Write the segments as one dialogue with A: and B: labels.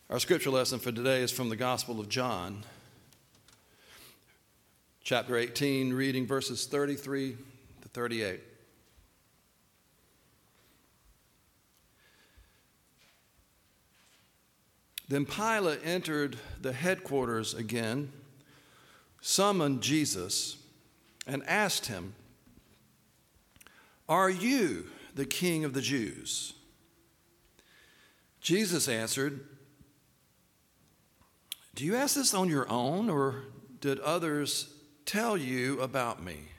A: Our scripture lesson for today is from the Gospel of John, chapter 18, reading verses 33 to 38. Then Pilate entered the headquarters again, summoned Jesus, and asked him, "Are you the king of the Jews?" Jesus answered, "Do you ask this on your own, or did others tell you about me?"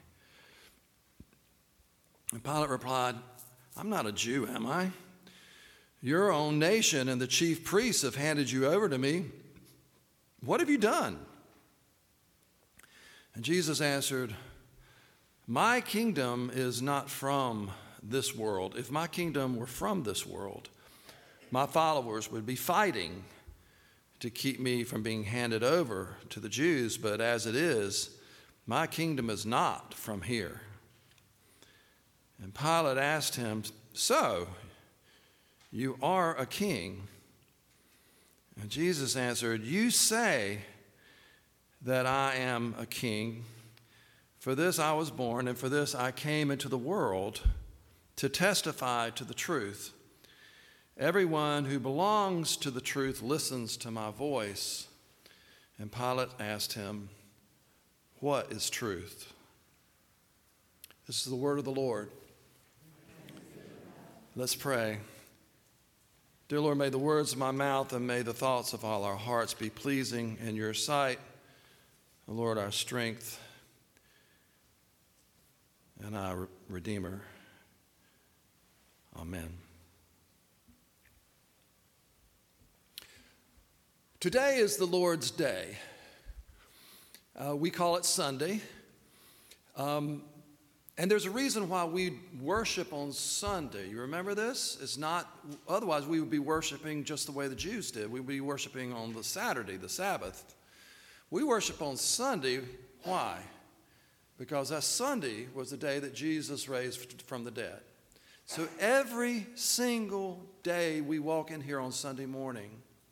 A: And Pilate replied, "I'm not a Jew, am I? Your own nation and the chief priests have handed you over to me. What have you done?" And Jesus answered, "My kingdom is not from this world. If my kingdom were from this world, my followers would be fighting to keep me from being handed over to the Jews, but as it is, my kingdom is not from here." And Pilate asked him, "So, you are a king?" And Jesus answered, "You say that I am a king. For this I was born, and for this I came into the world, to testify to the truth. Everyone who belongs to the truth listens to my voice." And Pilate asked him, "What is truth?" This is the word of the Lord. Let's pray. Dear Lord, may the words of my mouth and may the thoughts of all our hearts be pleasing in your sight. Lord, our strength and our Redeemer. Amen. Today is the Lord's Day. We call it Sunday. And there's a reason why we worship on Sunday. You remember this? It's not, otherwise we would be worshiping just the way the Jews did. We would be worshiping on the Saturday, the Sabbath. We worship on Sunday. Why? Because that Sunday was the day that Jesus raised from the dead. So every single day we walk in here on Sunday morning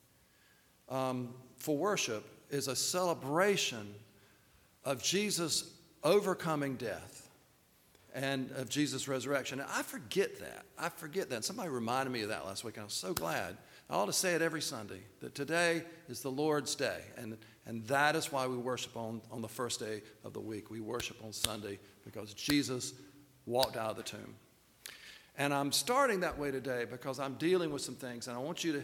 A: for worship is a celebration of Jesus overcoming death and of Jesus' resurrection. And I forget that. Somebody reminded me of that last week, and I was so glad. I ought to say it every Sunday, that today is the Lord's Day. And that is why we worship on the first day of the week. We worship on Sunday because Jesus walked out of the tomb. And I'm starting that way today because I'm dealing with some things. And I want you to,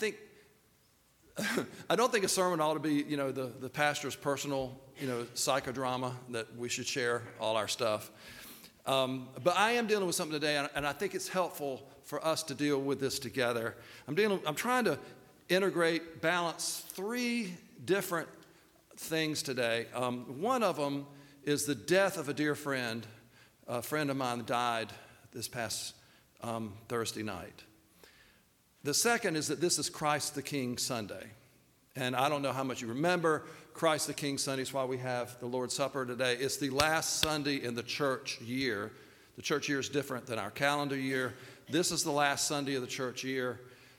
A: I don't think a sermon ought to be, the pastor's personal, psychodrama that we should share all our stuff. But I am dealing with something today, and I think it's helpful for us to deal with this together. I'm trying to balance three different things today. One of them is the death of a dear friend. A friend of mine died this past Thursday night. The second is that this is Christ the King Sunday. And I don't know how much you remember Christ the King Sunday. It's why we have the Lord's Supper today. It's the last Sunday in the church year. The church year is different than our calendar year. This is the last Sunday of the church year.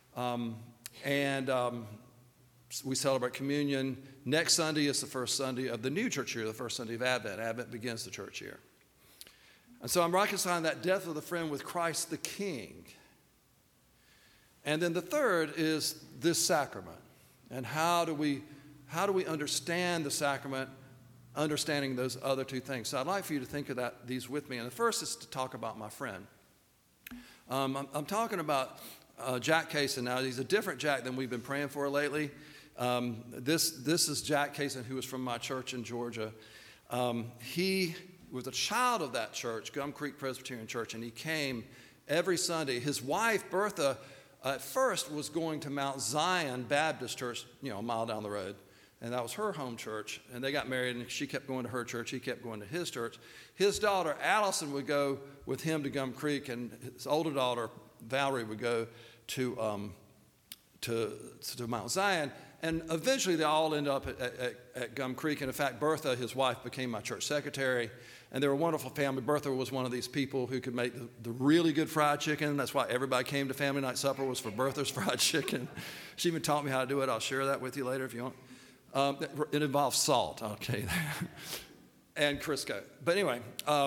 A: We celebrate communion. Next Sunday is the first Sunday of the new church year, the first Sunday of Advent. Advent begins the church year. And so I'm reconciling that death of the friend with Christ the King. And then the third is this sacrament. And how do we understand the sacrament, understanding those other two things? So I'd like for you to think of these with me. And the first is to talk about my friend. I'm talking about Jack Kaysen now. He's a different Jack than we've been praying for lately. This is Jack Kaysen, who was from my church in Georgia. He was a child of that church, Gum Creek Presbyterian Church, and he came every Sunday. His wife, Bertha, at first was going to Mount Zion Baptist Church, a mile down the road. And that was her home church. And they got married, and she kept going to her church. He kept going to his church. His daughter, Allison, would go with him to Gum Creek, and his older daughter, Valerie, would go to Mount Zion. And eventually they all ended up at Gum Creek. And in fact, Bertha, his wife, became my church secretary. And they were a wonderful family. Bertha was one of these people who could make the really good fried chicken. That's why everybody came to family night supper, was for Bertha's fried chicken. She even taught me how to do it. I'll share that with you later if you want. It involves salt, I'll tell you that. And Crisco. But anyway,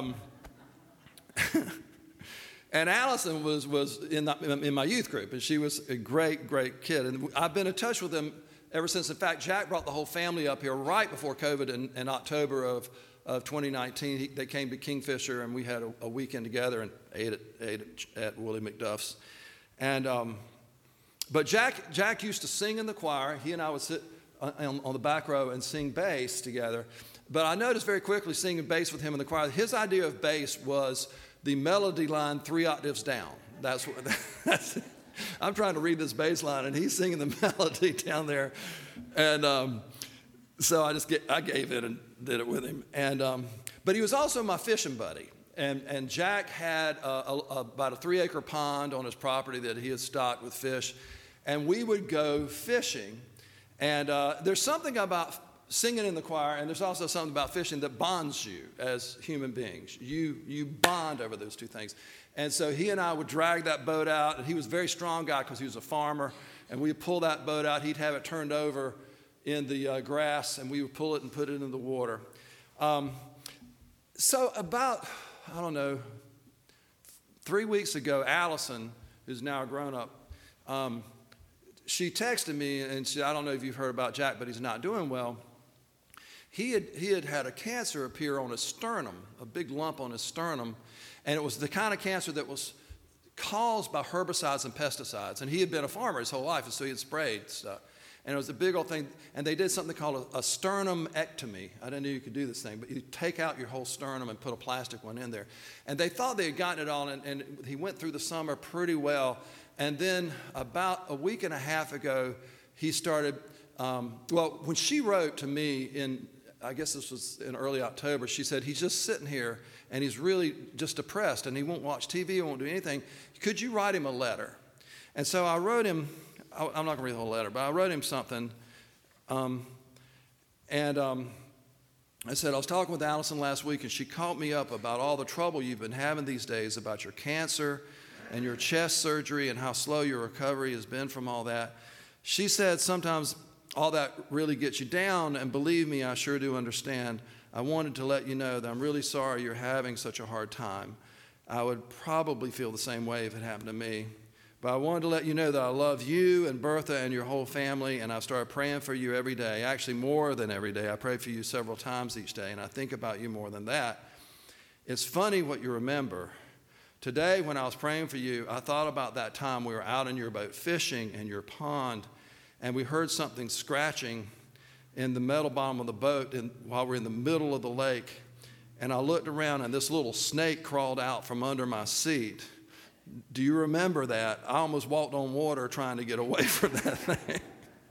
A: and Allison was in my youth group, and she was a great, great kid. And I've been in touch with them ever since. In fact, Jack brought the whole family up here right before COVID in October of 2019. They came to Kingfisher, and we had a weekend together and ate at Willie McDuff's. And but Jack used to sing in the choir. He and I would sit on the back row and sing bass together. But I noticed very quickly, singing bass with him in the choir, his idea of bass was the melody line 3 octaves down. That's I'm trying to read this bass line, and he's singing the melody down there. And so I gave it and did it with him. And but he was also my fishing buddy. And Jack had about a 3-acre pond on his property that he had stocked with fish. And we would go fishing. And there's something about singing in the choir, and there's also something about fishing that bonds you as human beings. You bond over those two things. And so he and I would drag that boat out, and he was a very strong guy because he was a farmer, and we'd pull that boat out. He'd have it turned over in the grass, and we would pull it and put it in the water. So about, 3 weeks ago, Allison, who's now a grown-up, she texted me and said, I don't know if you've heard about Jack, but he's not doing well. He had a cancer appear on his sternum, a big lump on his sternum, and it was the kind of cancer that was caused by herbicides and pesticides. And he had been a farmer his whole life, and so he had sprayed stuff. And it was a big old thing, and they did something called a sternumectomy. I didn't know you could do this thing, but you take out your whole sternum and put a plastic one in there. And they thought they had gotten it all, and he went through the summer pretty well. And then about a week and a half ago, he started, when she wrote to me I guess this was in early October, she said, he's just sitting here, and he's really just depressed, and he won't watch TV, he won't do anything. Could you write him a letter? And so I wrote him, I'm not going to read the whole letter, but I wrote him something. I said, I was talking with Allison last week, and she caught me up about all the trouble you've been having these days about your cancer and your chest surgery and how slow your recovery has been from all that. She said, sometimes all that really gets you down, and believe me, I sure do understand. I wanted to let you know that I'm really sorry you're having such a hard time. I would probably feel the same way if it happened to me. But I wanted to let you know that I love you and Bertha and your whole family, and I've started praying for you every day. Actually, more than every day. I pray for you several times each day, and I think about you more than that. It's funny what you remember. Today, when I was praying for you, I thought about that time we were out in your boat fishing in your pond, and we heard something scratching in the metal bottom of the boat while we're in the middle of the lake. And I looked around, and this little snake crawled out from under my seat. Do you remember that? I almost walked on water trying to get away from that thing.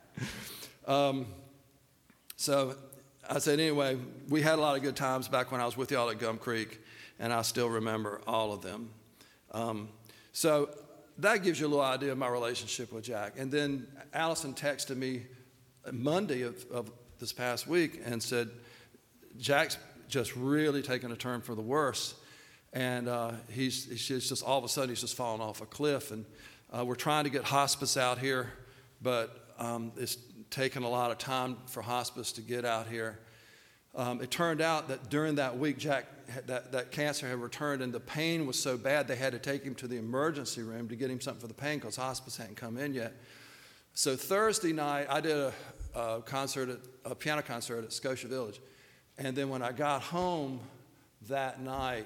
A: So I said, anyway, we had a lot of good times back when I was with y'all at Gum Creek, and I still remember all of them. So that gives you a little idea of my relationship with Jack. And then Allison texted me Monday of this past week and said, Jack's just really taken a turn for the worse. And he's just all of a sudden, he's just fallen off a cliff. And we're trying to get hospice out here, but it's taken a lot of time for hospice to get out here. It turned out that during that week, Jack, that cancer had returned, and the pain was so bad they had to take him to the emergency room to get him something for the pain because hospice hadn't come in yet. So Thursday night, I did a piano concert at Scotia Village. And then when I got home that night,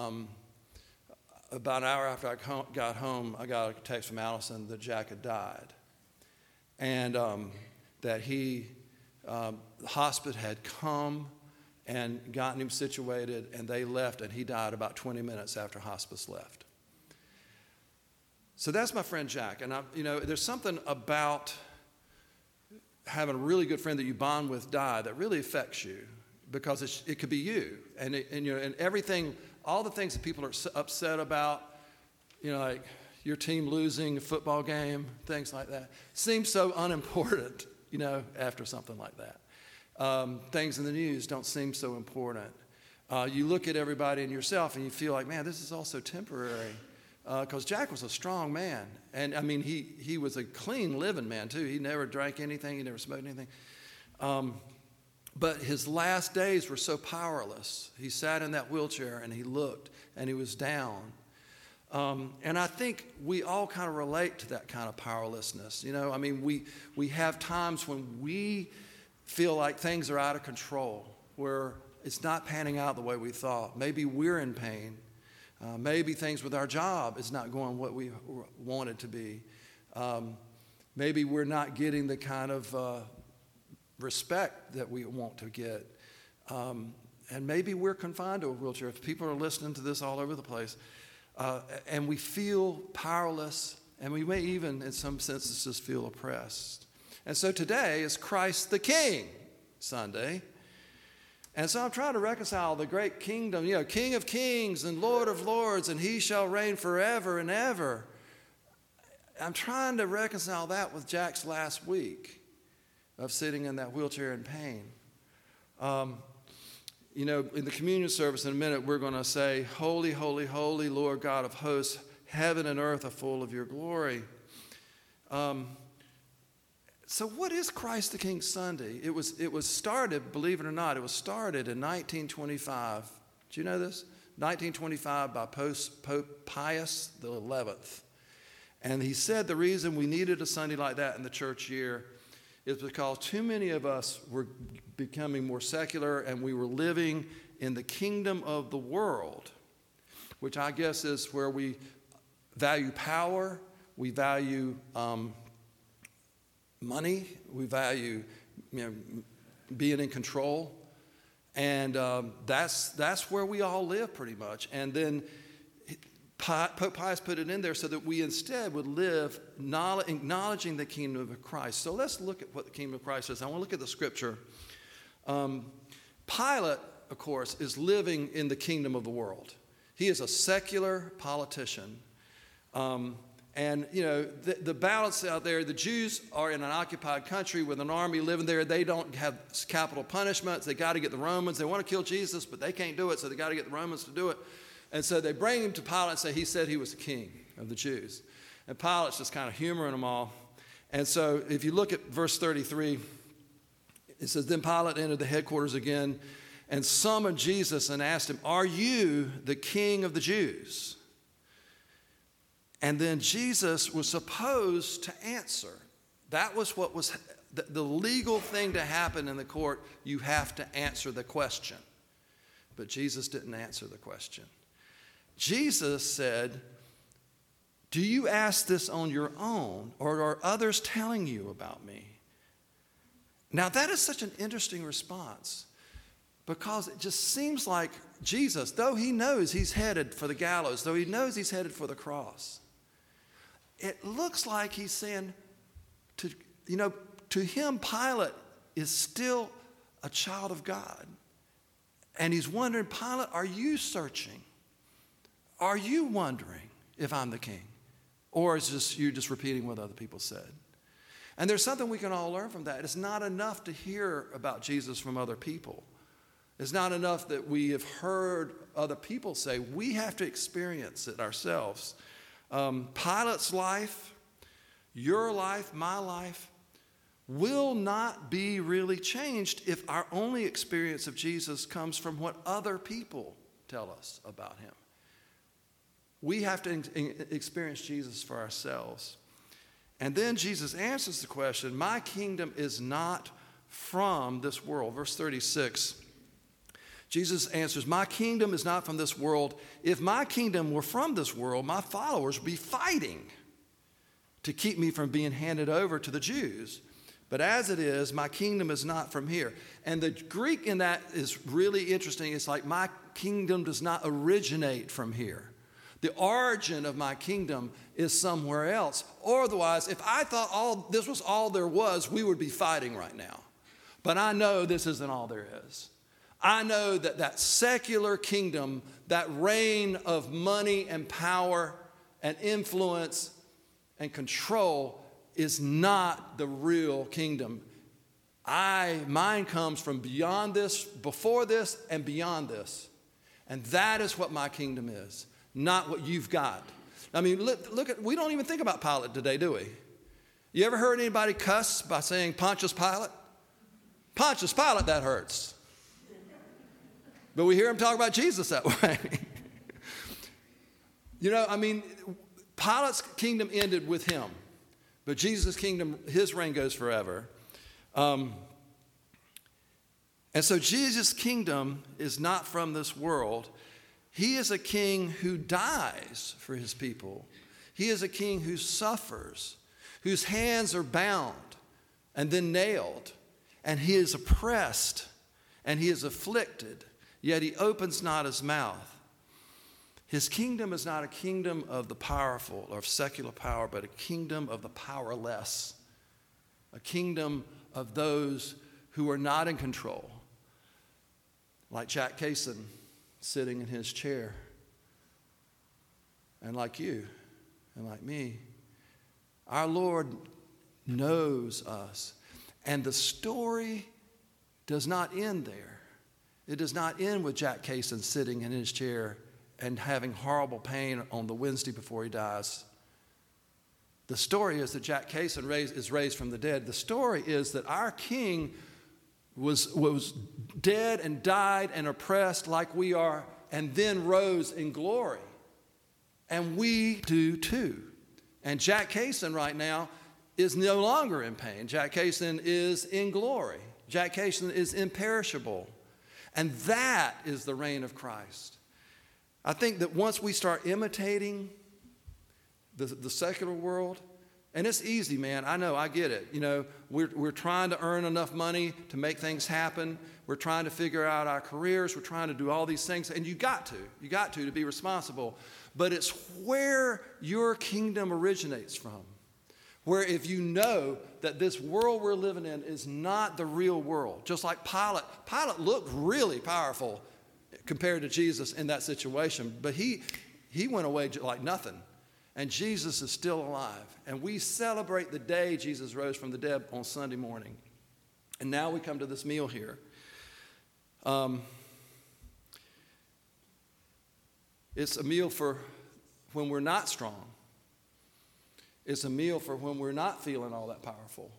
A: about an hour after I got home, I got a text from Allison that Jack had died. And that the hospice had come and gotten him situated, and they left, and he died about 20 minutes after hospice left. So that's my friend Jack. And there's something about having a really good friend that you bond with die that really affects you, because it could be you, and everything, all the things that people are upset about, like your team losing a football game, things like that, seem so unimportant, after something like that. Things in the news don't seem so important. You look at everybody and yourself and you feel like, man, this is all so temporary. Because Jack was a strong man. And I mean, he was a clean living man too. He never drank anything. He never smoked anything. But his last days were so powerless. He sat in that wheelchair and he looked and he was down. And I think we all kind of relate to that kind of powerlessness. You know, I mean, we have times when we feel like things are out of control, where it's not panning out the way we thought. Maybe we're in pain. Maybe things with our job is not going what we want it to be. Maybe we're not getting the kind of respect that we want to get. And maybe we're confined to a wheelchair. If people are listening to this all over the place, and we feel powerless, and we may even, in some senses, just feel oppressed. And so today is Christ the King Sunday. And so I'm trying to reconcile the great kingdom, you know, King of kings and Lord of lords, and he shall reign forever and ever. I'm trying to reconcile that with Jack's last week of sitting in that wheelchair in pain. You know, in the communion service in a minute, we're going to say, Holy, holy, holy, Lord God of hosts, heaven and earth are full of your glory. So what is Christ the King Sunday? It was started, believe it or not, it was started in 1925. Do you know this? 1925 by Pope Pius XI. And he said the reason we needed a Sunday like that in the church year is because too many of us were becoming more secular and we were living in the kingdom of the world, which I guess is where we value power, we value money, we value, you know, being in control, and that's where we all live pretty much. And then Pope Pius put it in there so that we instead would live acknowledging the kingdom of Christ. So let's look at what the kingdom of Christ is. I want to look at the scripture. Pilate, of course, is living in the kingdom of the world. He is a secular politician. And, you know, the balance out there, the Jews are in an occupied country with an army living there. They don't have capital punishments. They got to get the Romans. They want to kill Jesus, but they can't do it, so they got to get the Romans to do it. And so they bring him to Pilate and say he said he was the king of the Jews. And Pilate's just kind of humoring them all. And so if you look at verse 33, it says, Then Pilate entered the headquarters again and summoned Jesus and asked him, Are you the king of the Jews? And then Jesus was supposed to answer. That was what was the legal thing to happen in the court. You have to answer the question. But Jesus didn't answer the question. Jesus said, Do you ask this on your own, or are others telling you about me? Now that is such an interesting response, because it just seems like Jesus, though he knows he's headed for the gallows, though he knows he's headed for the cross, it looks like he's saying, to him, Pilate is still a child of God. And he's wondering, Pilate, are you searching? Are you wondering if I'm the king? Or is you just repeating what other people said? And there's something we can all learn from that. It's not enough to hear about Jesus from other people. It's not enough that we have heard other people say. We have to experience it ourselves. Pilate's life, your life, my life, will not be really changed if our only experience of Jesus comes from what other people tell us about him. We have to experience Jesus for ourselves. And then Jesus answers the question, My kingdom is not from this world. Verse 36. Jesus answers, My kingdom is not from this world. If my kingdom were from this world, my followers would be fighting to keep me from being handed over to the Jews. But as it is, my kingdom is not from here. And the Greek in that is really interesting. It's like my kingdom does not originate from here. The origin of my kingdom is somewhere else. Or otherwise, if I thought this was all there was, we would be fighting right now. But I know this isn't all there is. I know that secular kingdom, that reign of money and power and influence and control is not the real kingdom. Mine comes from beyond this, before this, and beyond this. And that is what my kingdom is, not what you've got. I mean, look at, we don't even think about Pilate today, do we? You ever heard anybody cuss by saying Pontius Pilate? Pontius Pilate, that hurts. But we hear him talk about Jesus that way. You know, I mean, Pilate's kingdom ended with him. But Jesus' kingdom, his reign goes forever. And so Jesus' kingdom is not from this world. He is a king who dies for his people. He is a king who suffers, whose hands are bound and then nailed. And he is oppressed and he is afflicted, yet he opens not his mouth. His kingdom is not a kingdom of the powerful or of secular power, but a kingdom of the powerless, a kingdom of those who are not in control, like Jack Kaysen sitting in his chair, and like you and like me. Our Lord knows us, and the story does not end there. It does not end with Jack Kaysen sitting in his chair and having horrible pain on the Wednesday before he dies. The story is that Jack Kaysen is raised from the dead. The story is that our King was dead and died and oppressed like we are, and then rose in glory. And we do too. And Jack Kaysen right now is no longer in pain. Jack Kaysen is in glory. Jack Kaysen is imperishable. And that is the reign of Christ. I think that once we start imitating the secular world, and it's easy, man. I know, I get it. You know, we're trying to earn enough money to make things happen. We're trying to figure out our careers. We're trying to do all these things. And you got to be responsible. But it's where your kingdom originates from. Where if you know that this world we're living in is not the real world, just like Pilate. Pilate looked really powerful compared to Jesus in that situation. But he went away like nothing. And Jesus is still alive. And we celebrate the day Jesus rose from the dead on Sunday morning. And now we come to this meal here. It's a meal for when we're not strong. It's a meal for when we're not feeling all that powerful.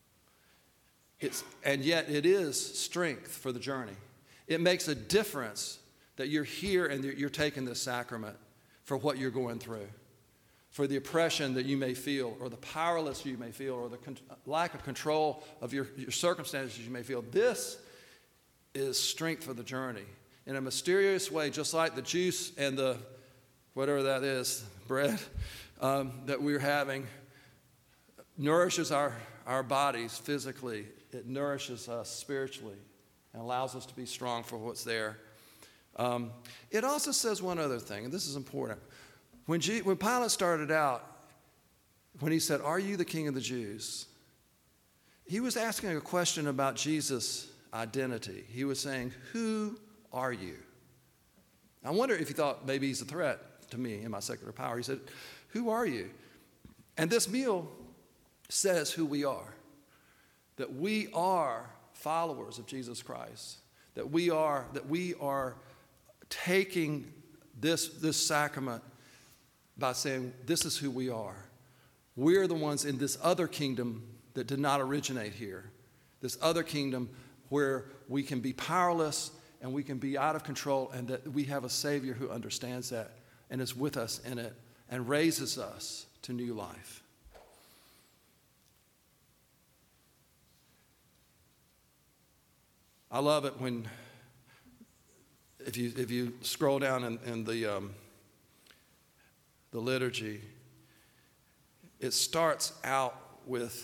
A: And yet it is strength for the journey. It makes a difference that you're here and that you're taking this sacrament for what you're going through, for the oppression that you may feel, or the powerless you may feel, or the lack of control of your circumstances you may feel. This is strength for the journey. In a mysterious way, just like the juice and the, whatever that is, bread that we're having, nourishes our bodies physically. It nourishes us spiritually and allows us to be strong for what's there. It also says one other thing, and this is important. When Pilate started out, when he said, "Are you the King of the Jews?" he was asking a question about Jesus' identity. He was saying, "Who are you?" I wonder if he thought maybe he's a threat to me and my secular power. He said, "Who are you?" And this meal says who we are, that we are followers of Jesus Christ, that we are taking this sacrament by saying, this is who we are. We're the ones in this other kingdom that did not originate here. This other kingdom where we can be powerless and we can be out of control, and that we have a Savior who understands that and is with us in it and raises us to new life. I love it when, if you scroll down in the liturgy, it starts out with,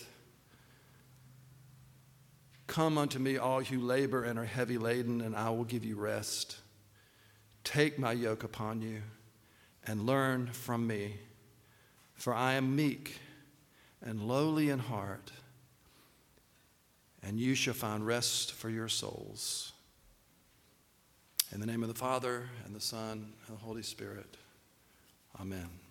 A: "Come unto me, all you labor and are heavy laden, and I will give you rest. Take my yoke upon you and learn from me, for I am meek and lowly in heart, and you shall find rest for your souls." In the name of the Father, and the Son, and the Holy Spirit. Amen.